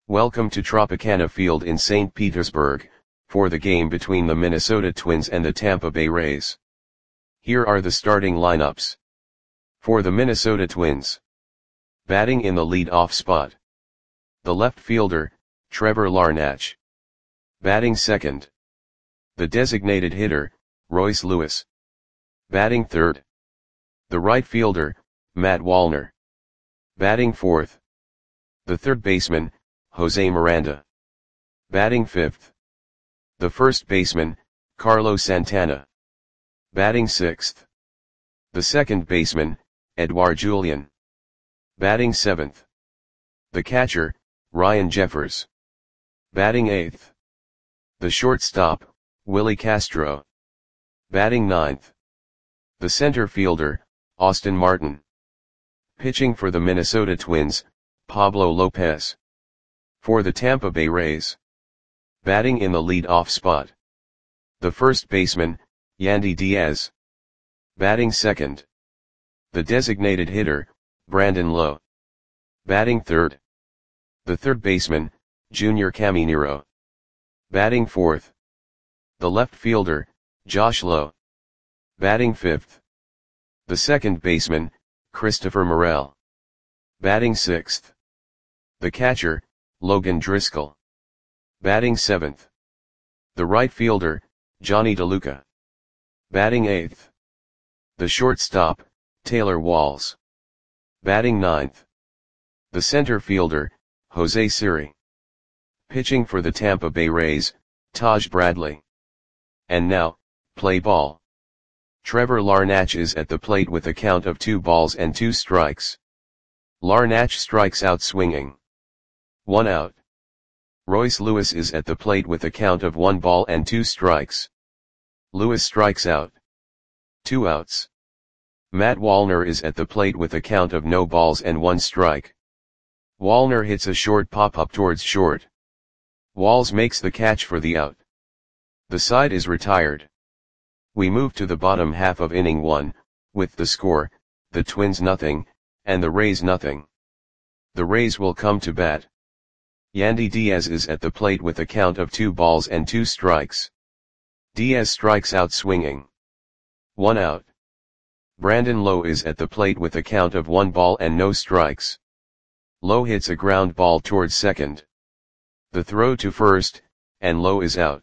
Welcome to Tropicana Field in St. Petersburg, for the game between the Minnesota Twins and the Tampa Bay Rays. Here are the starting lineups. For the Minnesota Twins. Batting in the lead-off spot. The left fielder, Trevor Larnach. Batting second. The designated hitter, Royce Lewis. Batting third. The right fielder, Matt Wallner. Batting fourth. The third baseman, Jose Miranda. Batting fifth. The first baseman, Carlos Santana. Batting sixth. The second baseman, Edouard Julien. Batting seventh. The catcher, Ryan Jeffers. Batting eighth. The shortstop, Willie Castro. Batting ninth. The center fielder, Austin Martin. Pitching for the Minnesota Twins, Pablo Lopez. For the Tampa Bay Rays. Batting in the lead-off spot. The first baseman, Yandy Diaz. Batting second. The designated hitter, Brandon Lowe. Batting third. The third baseman, Junior Caminero. Batting fourth. The left fielder, Josh Lowe. Batting fifth. The second baseman, Christopher Morel. Batting sixth. The catcher, Logan Driscoll. Batting seventh. The right fielder, Johnny DeLuca. Batting eighth. The shortstop, Taylor Walls. Batting ninth. The center fielder, Jose Siri. Pitching for the Tampa Bay Rays, Taj Bradley. And now, play ball. Trevor Larnach is at the plate with a count of 2-2 strikes. Larnach strikes out swinging. 1 out. Royce Lewis is at the plate with a count of 1-2 strikes. Lewis strikes out. 2 outs. Matt Wallner is at the plate with a count of 0-1 strike. Wallner hits a short pop-up towards short. Walls makes the catch for the out. The side is retired. We move to the bottom half of inning 1, with the score, the Twins 0, and the Rays 0. The Rays will come to bat. Yandy Diaz is at the plate with a count of 2-2 strikes. Diaz strikes out swinging. 1 out. Brandon Lowe is at the plate with a count of 1-0 strikes. Lowe hits a ground ball towards second. The throw to first, and Lowe is out.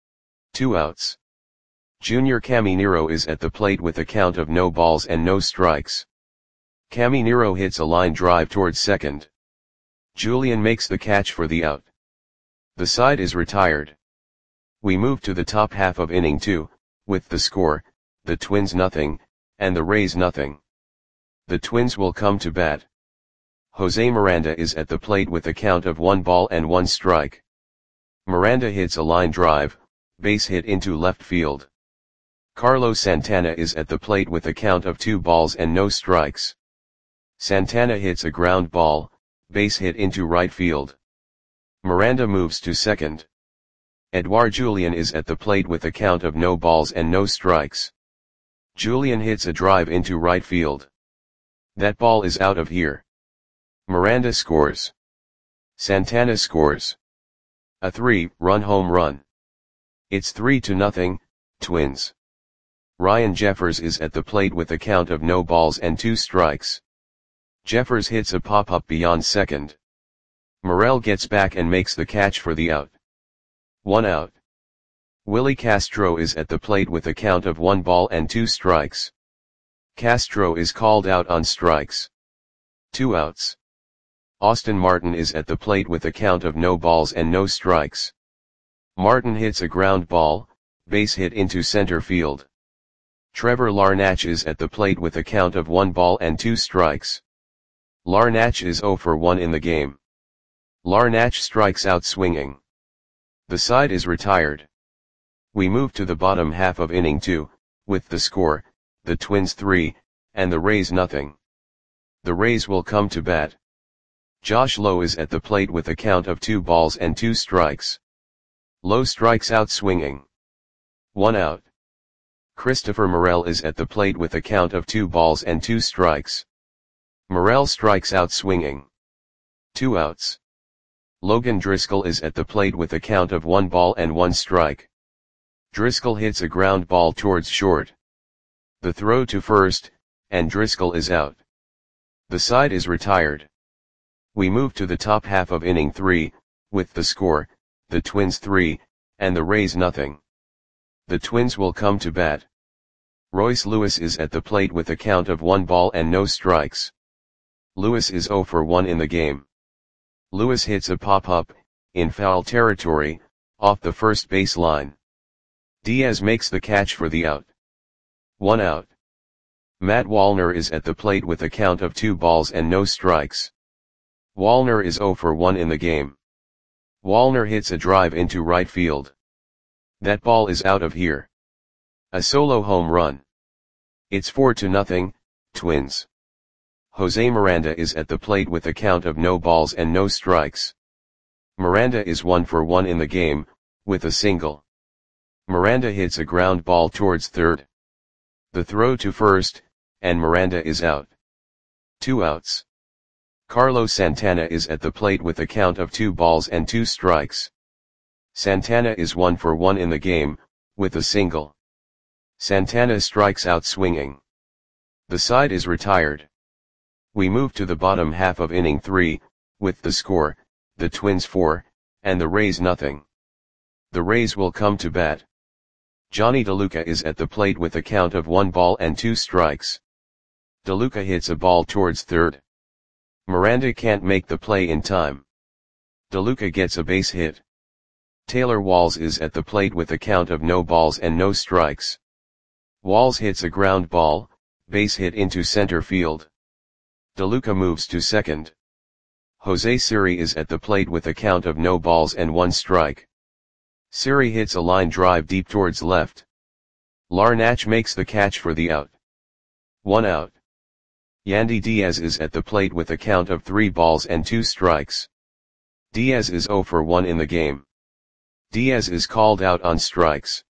2 outs. Junior Caminero is at the plate with a count of 0 strikes. Caminero hits a line drive towards second. Julien makes the catch for the out. The side is retired. We move to the top half of inning 2, with the score, the Twins 0, and the Rays 0. The Twins will come to bat. Jose Miranda is at the plate with a count of 1-1 strike. Miranda hits a line drive, base hit into left field. Carlos Santana is at the plate with a count of 2-0 strikes. Santana hits a ground ball, base hit into right field. Miranda moves to second. Edouard Julien is at the plate with a count of 0 strikes. Julien hits a drive into right field. That ball is out of here. Miranda scores. Santana scores. A 3-run home run. It's 3-0, Twins. Ryan Jeffers is at the plate with a count of 0-2 strikes. Jeffers hits a pop-up beyond second. Morel gets back and makes the catch for the out. 1 out. Willie Castro is at the plate with a count of 1-2 strikes. Castro is called out on strikes. 2 outs. Austin Martin is at the plate with a count of 0 strikes. Martin hits a ground ball, base hit into center field. Trevor Larnach is at the plate with a count of 1-2 strikes. Larnach is 0 for 1 in the game. Larnach strikes out swinging. The side is retired. We move to the bottom half of inning 2, with the score, the Twins 3, and the Rays 0. The Rays will come to bat. Josh Lowe is at the plate with a count of 2-2 strikes. Lowe strikes out swinging. 1 out. Christopher Morel is at the plate with a count of 2-2 strikes. Morel strikes out swinging. 2 outs. Logan Driscoll is at the plate with a count of 1 ball and 1 strike. Driscoll hits a ground ball towards short. The throw to first, and Driscoll is out. The side is retired. We move to the top half of inning 3, with the score, the Twins 3, and the Rays nothing. The Twins will come to bat. Royce Lewis is at the plate with a count of 1 ball and no strikes. Lewis is 0 for 1 in the game. Lewis hits a pop-up, in foul territory, off the first base line. Diaz makes the catch for the out. 1 out. Matt Wallner is at the plate with a count of 2 balls and no strikes. Wallner is 0 for 1 in the game. Wallner hits a drive into right field. That ball is out of here. A solo home run. It's 4-0, Twins. Jose Miranda is at the plate with a count of no balls and no strikes. Miranda is 1 for 1 in the game, with a single. Miranda hits a ground ball towards third. The throw to first, and Miranda is out. 2 outs. Carlos Santana is at the plate with a count of 2 balls and 2 strikes. Santana is 1 for 1 in the game, with a single. Santana strikes out swinging. The side is retired. We move to the bottom half of inning 3, with the score, the Twins 4, and the Rays nothing. The Rays will come to bat. Johnny DeLuca is at the plate with a count of 1 ball and 2 strikes. DeLuca hits a ball towards third. Miranda can't make the play in time. DeLuca gets a base hit. Taylor Walls is at the plate with a count of no balls and no strikes. Walls hits a ground ball, base hit into center field. DeLuca moves to second. Jose Siri is at the plate with a count of no balls and 1 strike. Siri hits a line drive deep towards left. Larnach makes the catch for the out. 1 out. Yandy Diaz is at the plate with a count of 3 balls and 2 strikes. Diaz is 0 for 1 in the game. Diaz is called out on strikes.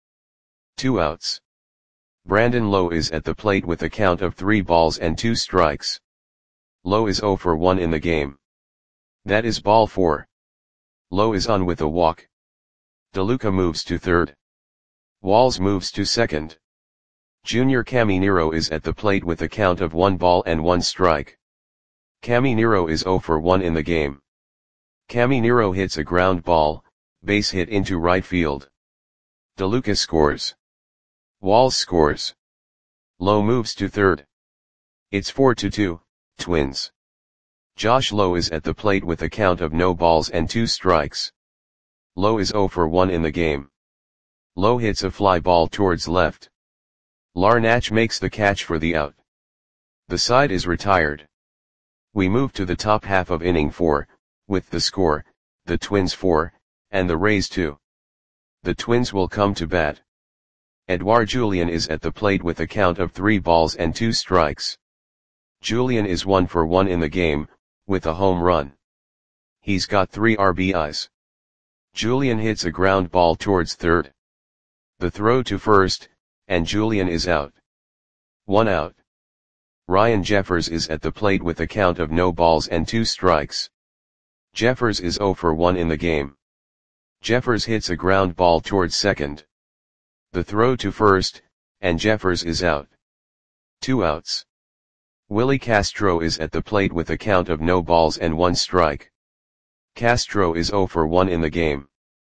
2 outs. Brandon Lowe is at the plate with a count of 3 balls and 2 strikes. Lowe is 0 for 1 in the game. That is ball 4. Lowe is on with a walk. DeLuca moves to third. Walls moves to second. Junior Caminero is at the plate with a count of 1 ball and 1 strike. Caminero is 0 for 1 in the game. Caminero hits a ground ball, base hit into right field. DeLuca scores. Walls scores. Lowe moves to third. It's 4-2, Twins. Josh Lowe is at the plate with a count of no balls and 2 strikes. Lowe is 0 for 1 in the game. Lowe hits a fly ball towards left. Larnach makes the catch for the out. The side is retired. We move to the top half of inning 4, with the score, the Twins 4, and the Rays 2. The Twins will come to bat. Edouard Julien is at the plate with a count of 3 balls and 2 strikes. Julien is 1 for 1 in the game, with a home run. He's got 3 RBIs. Julien hits a ground ball towards third. The throw to first, and Julien is out. 1 out. Ryan Jeffers is at the plate with a count of no balls and 2 strikes. Jeffers is 0 for 1 in the game. Jeffers hits a ground ball towards second. The throw to first, and Jeffers is out. 2 outs. Willie Castro is at the plate with a count of no balls and 1 strike. Castro is 0 for 1 in the game.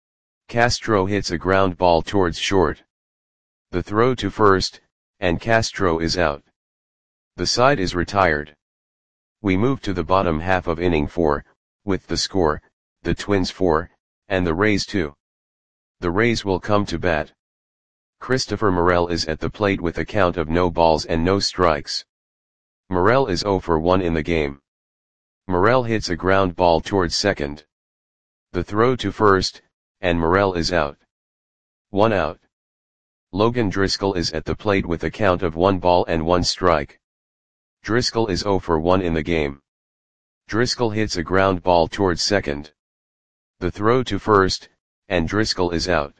Castro hits a ground ball towards short. The throw to first, and Castro is out. The side is retired. We move to the bottom half of inning 4, with the score, the Twins 4, and the Rays 2. The Rays will come to bat. Christopher Morel is at the plate with a count of no balls and no strikes. Morel is 0 for 1 in the game. Morel hits a ground ball towards second. The throw to first, and Morel is out. 1 out. Logan Driscoll is at the plate with a count of 1 ball and 1 strike. Driscoll is 0 for 1 in the game. Driscoll hits a ground ball towards second. The throw to first, and Driscoll is out.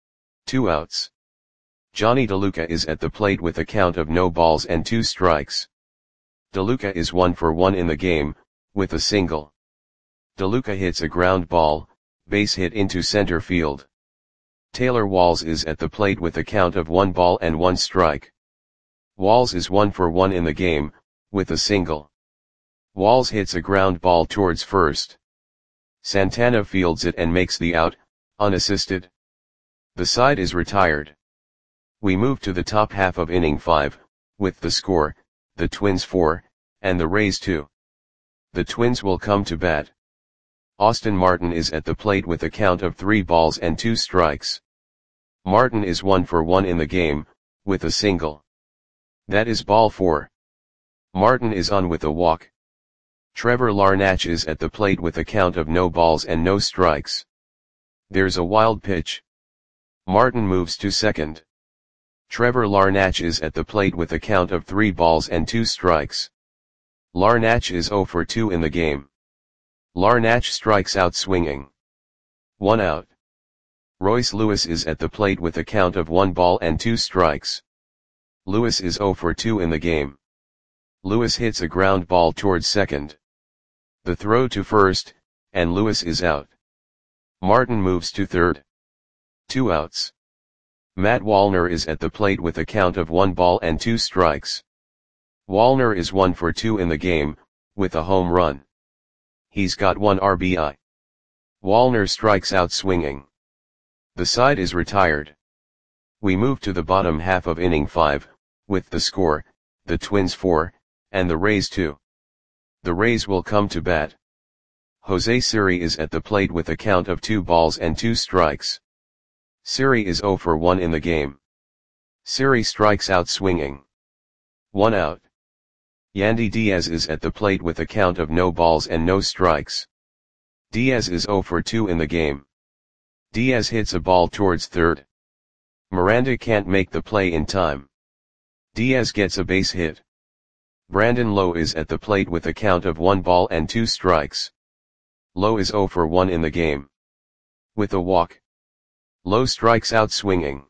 2 outs. Johnny DeLuca is at the plate with a count of no balls and 2 strikes. DeLuca is 1 for 1 in the game, with a single. DeLuca hits a ground ball, base hit into center field. Taylor Walls is at the plate with a count of 1 ball and 1 strike. Walls is 1 for 1 in the game, with a single. Walls hits a ground ball towards first. Santana fields it and makes the out, unassisted. The side is retired. We move to the top half of inning 5, with the score, the Twins 4, and the Rays 2. The Twins will come to bat. Austin Martin is at the plate with a count of 3 balls and 2 strikes. Martin is 1 for 1 in the game, with a single. That is ball 4. Martin is on with a walk. Trevor Larnach is at the plate with a count of no balls and no strikes. There's a wild pitch. Martin moves to second. Trevor Larnach is at the plate with a count of 3 balls and 2 strikes. Larnach is 0 for 2 in the game. Larnach strikes out swinging. 1 out. Royce Lewis is at the plate with a count of 1 ball and 2 strikes. Lewis is 0 for 2 in the game. Lewis hits a ground ball towards second. The throw to first, and Lewis is out. Martin moves to third. 2 outs. Matt Wallner is at the plate with a count of 1 ball and 2 strikes. Wallner is 1 for 2 in the game, with a home run. He's got 1 RBI. Wallner strikes out swinging. The side is retired. We move to the bottom half of inning 5, with the score, the Twins 4, and the Rays 2. The Rays will come to bat. Jose Siri is at the plate with a count of 2 balls and 2 strikes. Siri is 0 for 1 in the game. Siri strikes out swinging. 1 out. Yandy Diaz is at the plate with a count of no balls and no strikes. Diaz is 0 for 2 in the game. Diaz hits a ball towards third. Miranda can't make the play in time. Diaz gets a base hit. Brandon Lowe is at the plate with a count of 1 ball and 2 strikes. Lowe is 0 for 1 in the game. With a walk. Lowe strikes out swinging.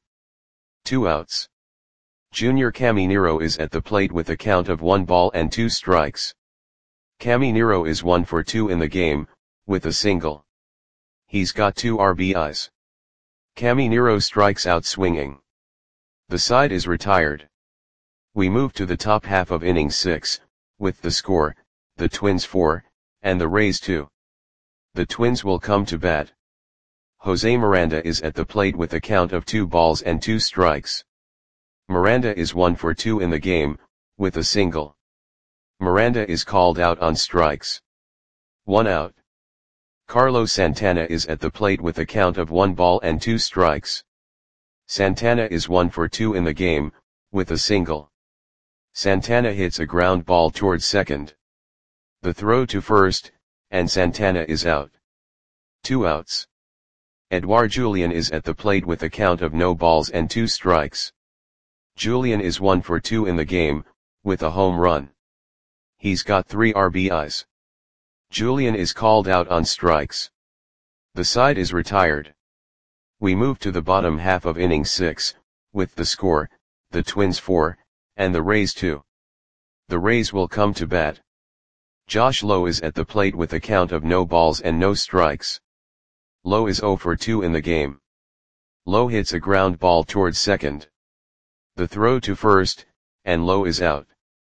2 outs. Junior Caminero is at the plate with a count of 1 ball and 2 strikes. Caminero is 1 for 2 in the game, with a single. He's got 2 RBIs. Caminero strikes out swinging. The side is retired. We move to the top half of inning 6, with the score, the Twins 4, and the Rays 2. The Twins will come to bat. Jose Miranda is at the plate with a count of 2 balls and 2 strikes. Miranda is 1 for 2 in the game, with a single. Miranda is called out on strikes. 1 out. Carlos Santana is at the plate with a count of 1 ball and 2 strikes. Santana is 1 for 2 in the game, with a single. Santana hits a ground ball towards second. The throw to first, and Santana is out. 2 outs. Edouard Julien is at the plate with a count of no balls and 2 strikes. Julien is 1 for 2 in the game, with a home run. He's got 3 RBIs. Julien is called out on strikes. The side is retired. We move to the bottom half of inning 6, with the score, the Twins 4, and the Rays 2. The Rays will come to bat. Josh Lowe is at the plate with a count of no balls and no strikes. Lowe is 0 for 2 in the game. Lowe hits a ground ball towards second. The throw to first, and Lowe is out.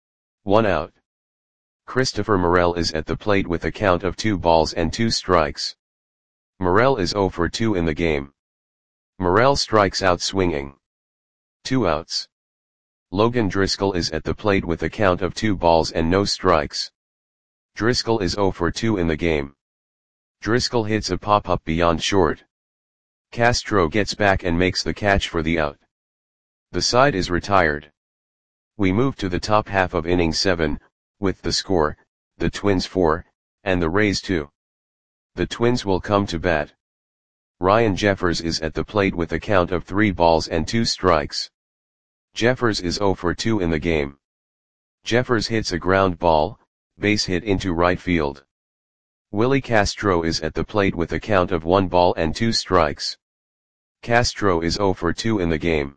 1 out. Christopher Morel is at the plate with a count of 2 balls and 2 strikes. Morel is 0 for 2 in the game. Morel strikes out swinging. 2 outs. Logan Driscoll is at the plate with a count of 2 balls and no strikes. Driscoll is 0 for 2 in the game. Driscoll hits a pop-up beyond short. Castro gets back and makes the catch for the out. The side is retired. We move to the top half of inning 7, with the score, the Twins 4, and the Rays 2. The Twins will come to bat. Ryan Jeffers is at the plate with a count of 3 balls and 2 strikes. Jeffers is 0 for 2 in the game. Jeffers hits a ground ball, base hit into right field. Willie Castro is at the plate with a count of 1 ball and 2 strikes. Castro is 0 for 2 in the game.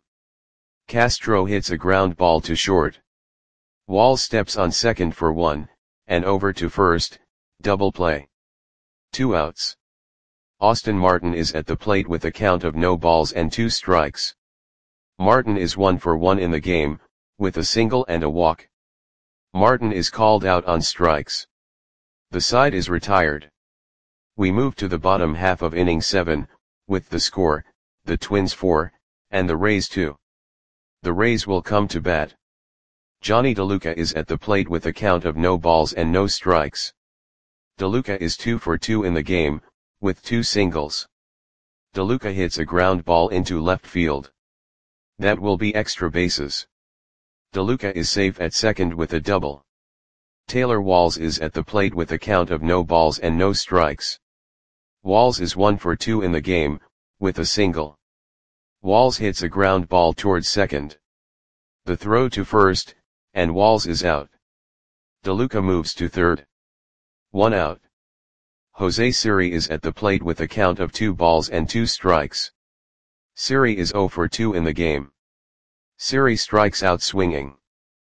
Castro hits a ground ball to short. Wall steps on second for 1, and over to first, double play. 2 outs. Austin Martin is at the plate with a count of no balls and 2 strikes. Martin is 1 for 1 in the game, with a single and a walk. Martin is called out on strikes. The side is retired. We move to the bottom half of inning 7, with the score, the Twins 4, and the Rays 2. The Rays will come to bat. Johnny DeLuca is at the plate with a count of no balls and no strikes. DeLuca is 2 for 2 in the game, with 2 singles. DeLuca hits a ground ball into left field. That will be extra bases. DeLuca is safe at second with a double. Taylor Walls is at the plate with a count of no balls and no strikes. Walls is 1 for 2 in the game, with a single. Walls hits a ground ball towards second. The throw to first, and Walls is out. DeLuca moves to third. 1 out. Jose Siri is at the plate with a count of 2 balls and 2 strikes. Siri is 0 for 2 in the game. Siri strikes out swinging.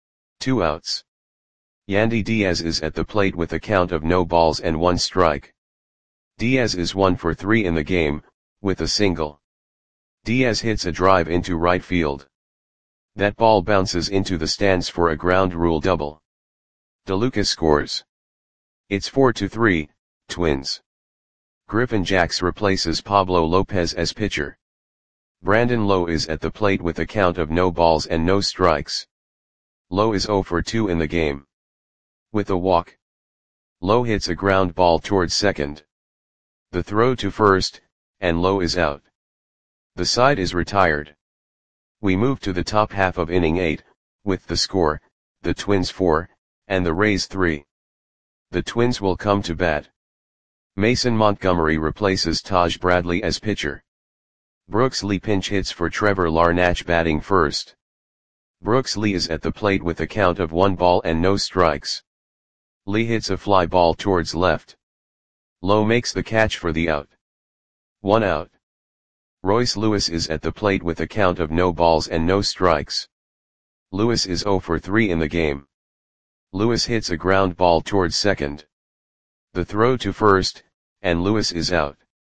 2 outs. Yandy Diaz is at the plate with a count of no balls and 1 strike. Diaz is 1 for 3 in the game, with a single. Diaz hits a drive into right field. That ball bounces into the stands for a ground rule double. DeLuca scores. It's 4-3, Twins. Griffin Jax replaces Pablo Lopez as pitcher. Brandon Lowe is at the plate with a count of no balls and no strikes. Lowe is 0 for 2 in the game. With a walk. Lowe hits a ground ball towards second. The throw to first, and Lowe is out. The side is retired. We move to the top half of inning 8, with the score, the Twins 4, and the Rays 3. The Twins will come to bat. Mason Montgomery replaces Taj Bradley as pitcher. Brooks Lee pinch hits for Trevor Larnach batting first. Brooks Lee is at the plate with a count of 1 ball and no strikes. Lee hits a fly ball towards left. Lowe makes the catch for the out. 1 out. Royce Lewis is at the plate with a count of no balls and no strikes. Lewis is 0 for 3 in the game. Lewis hits a ground ball towards second. The throw to first, and Lewis is out.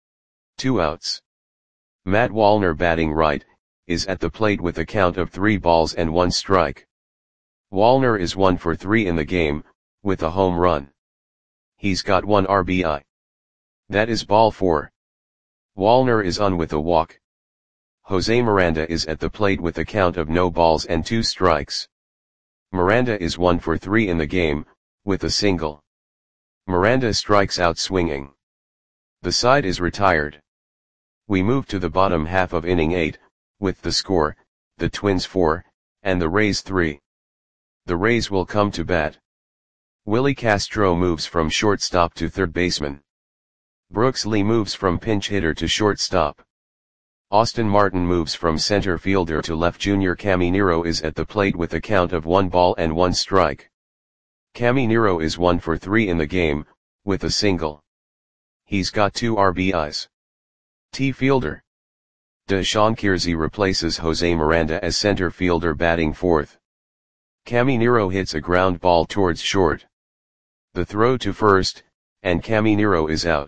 2 outs. Matt Wallner batting right, is at the plate with a count of 3 balls and 1 strike. Wallner is 1 for 3 in the game, with a home run. He's got 1 RBI. That is ball 4. Wallner is on with a walk. Jose Miranda is at the plate with a count of no balls and 2 strikes. Miranda is 1 for 3 in the game, with a single. Miranda strikes out swinging. The side is retired. We move to the bottom half of inning 8, with the score, the Twins 4, and the Rays 3. The Rays will come to bat. Willie Castro moves from shortstop to third baseman. Brooks Lee moves from pinch hitter to shortstop. Austin Martin moves from center fielder to left. Junior Caminero is at the plate with a count of 1 ball and 1 strike. Caminero is 1 for 3 in the game, with a single. He's got 2 RBIs. T fielder. Deshaun Kiersey replaces Jose Miranda as center fielder batting fourth. Caminero hits a ground ball towards short. The throw to first, and Caminero is out.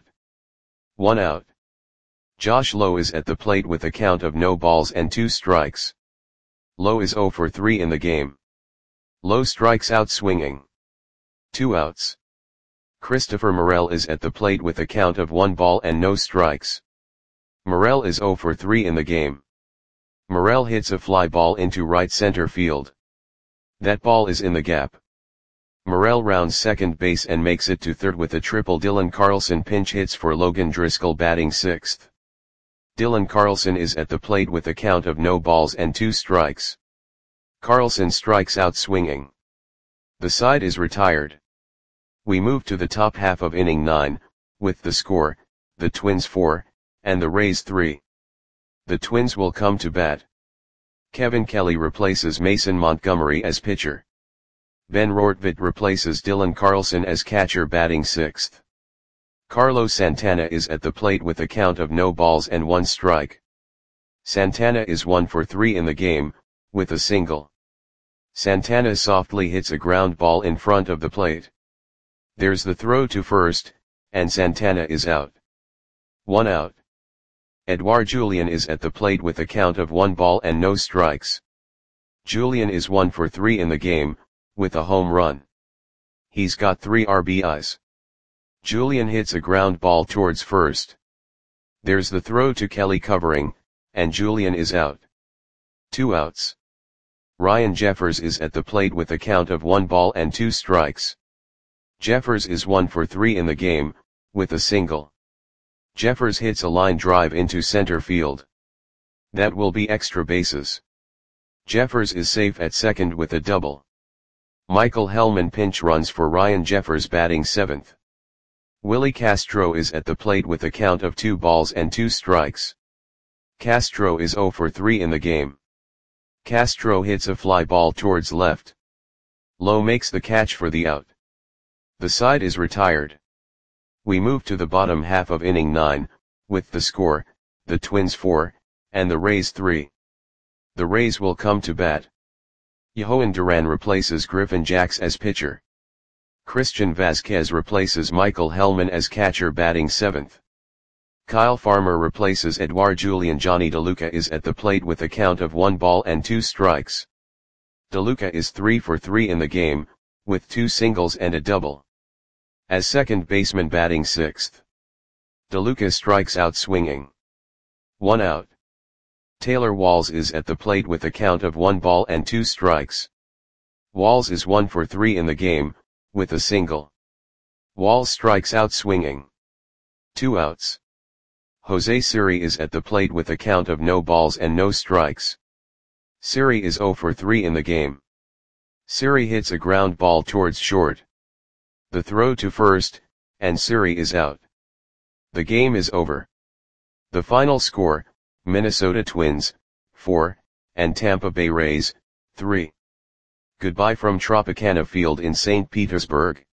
1 out. Josh Lowe is at the plate with a count of no balls and 2 strikes. Lowe is 0 for 3 in the game. Lowe strikes out swinging. 2 outs. Christopher Morel is at the plate with a count of 1 ball and no strikes. Morel is 0 for 3 in the game. Morel hits a fly ball into right center field. That ball is in the gap. Morel rounds second base and makes it to third with a triple. Dylan Carlson pinch hits for Logan Driscoll batting sixth. Dylan Carlson is at the plate with a count of no balls and 2 strikes. Carlson strikes out swinging. The side is retired. We move to the top half of inning 9, with the score, the Twins 4, and the Rays 3. The Twins will come to bat. Kevin Kelly replaces Mason Montgomery as pitcher. Ben Rortvedt replaces Dylan Carlson as catcher batting sixth. Carlos Santana is at the plate with a count of no balls and 1 strike. Santana is 1 for 3 in the game, with a single. Santana softly hits a ground ball in front of the plate. There's the throw to first, and Santana is out. 1 out. Edouard Julien is at the plate with a count of 1 ball and no strikes. Julien is 1 for 3 in the game, with a home run. He's got 3 RBIs. Julien hits a ground ball towards first. There's the throw to Kelly covering, and Julien is out. 2 outs. Ryan Jeffers is at the plate with a count of 1 ball and 2 strikes. Jeffers is 1 for 3 in the game, with a single. Jeffers hits a line drive into center field. That will be extra bases. Jeffers is safe at second with a double. Michael Hellman pinch runs for Ryan Jeffers batting 7th. Willie Castro is at the plate with a count of 2 balls and 2 strikes. Castro is 0 for 3 in the game. Castro hits a fly ball towards left. Lowe makes the catch for the out. The side is retired. We move to the bottom half of inning 9, with the score, the Twins 4, and the Rays 3. The Rays will come to bat. Yohan Duran replaces Griffin Jax as pitcher. Christian Vazquez replaces Michael Hellman as catcher batting 7th. Kyle Farmer replaces Edouard Julien. Johnny DeLuca is at the plate with a count of 1 ball and 2 strikes. DeLuca is 3 for 3 in the game, with 2 singles and a double. As second baseman batting 6th. DeLuca strikes out swinging. 1 out. Taylor Walls is at the plate with a count of 1 ball and 2 strikes. Walls is 1 for 3 in the game, with a single. Walls strikes out swinging. 2 outs. Jose Siri is at the plate with a count of no balls and no strikes. Siri is 0 for 3 in the game. Siri hits a ground ball towards short. The throw to first, and Siri is out. The game is over. The final score, Minnesota Twins, 4, and Tampa Bay Rays, 3. Goodbye from Tropicana Field in St. Petersburg.